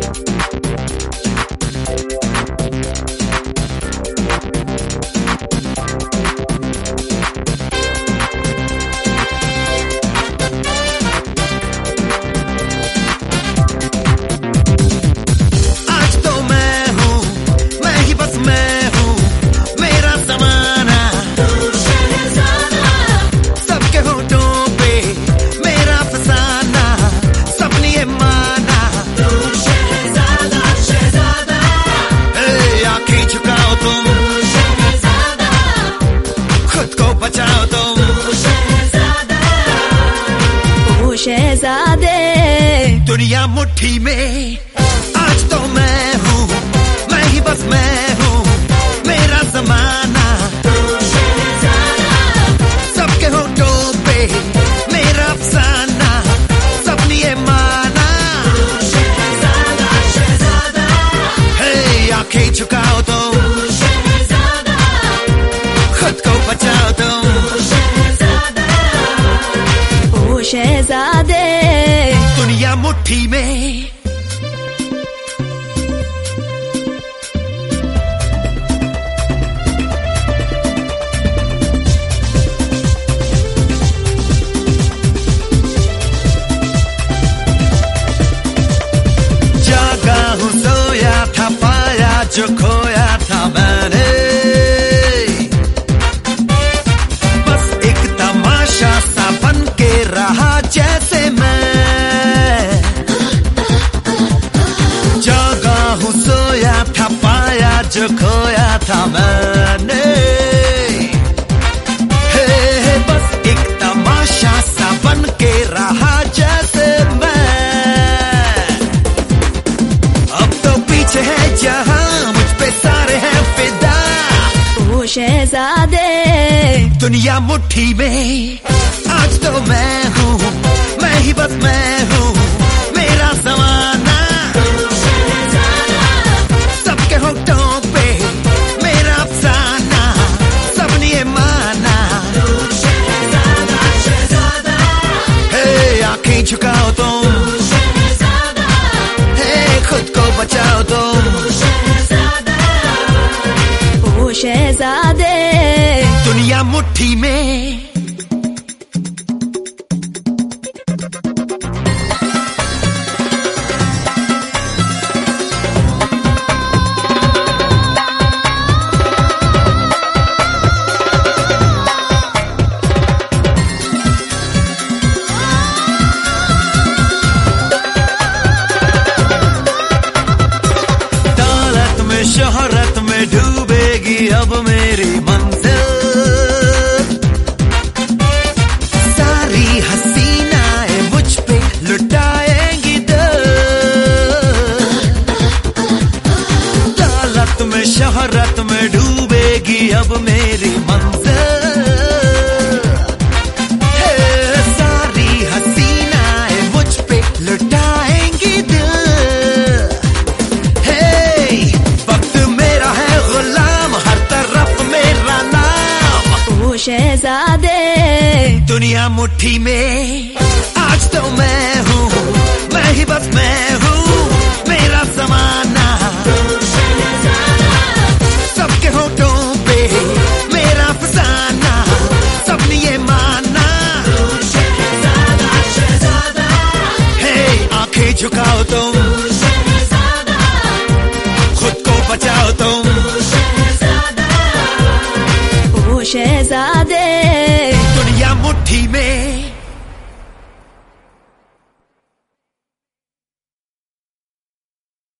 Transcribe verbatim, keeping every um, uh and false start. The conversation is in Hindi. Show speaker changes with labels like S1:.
S1: शहजादे
S2: दुनिया मुट्ठी में आज तो मैं हूँ, मैं ही बस मैं हूँ, मेरा जमाना सबके होठों पे मेरा अफसाना, सबने ये माना हे आंखें झुकाओ तो खुद को बचाओ तो
S1: शहजादे
S2: दुनिया मुट्ठी में जागा हूँ सोया था पाया जो खोया था मैंने, बस एक तमाशा सा बन के रहा जैसे मैं। जागा हूँ सोया था पाया जो खोया था मैंने, हे, हे बस एक तमाशा सा बन के रहा जैसे मैं। अब तो पीछे है जहां मुझ पे सारे हैं फिदा।
S1: ओ शहजादे
S2: दुनिया मुट्ठी में आज तो मैं हूँ, मैं ही बस मैं हूँ, मेरा जमाना सबके होठों पे मेरा अफसाना, सबने ये माना हे आंखें झुकाओ तो हे खुद को बचाओ तो
S1: ओ शहजादे
S2: दुनिया मुट्ठी में। शोहरत में डूबेगी अब मेरी मंजिल, सारी हसीनाएं मुझ पे लुटाएंगी दिल। दौलत में शोहरत में डूबेगी अब मेरी मंजिल, हे सारी हसीनाएं मुझ पे लुटाएंगी दिल।
S1: शहजादे
S2: दुनिया मुट्ठी में आज तो मैं हूँ, मैं ही बस मैं हूँ, मेरा जमाना सबके होठों पे मेरा अफसाना, सबने ये माना हे आंखें झुकाओ तुम खुद को बचाओ तुम
S1: शहजादे
S2: दुनिया मुट्ठी में।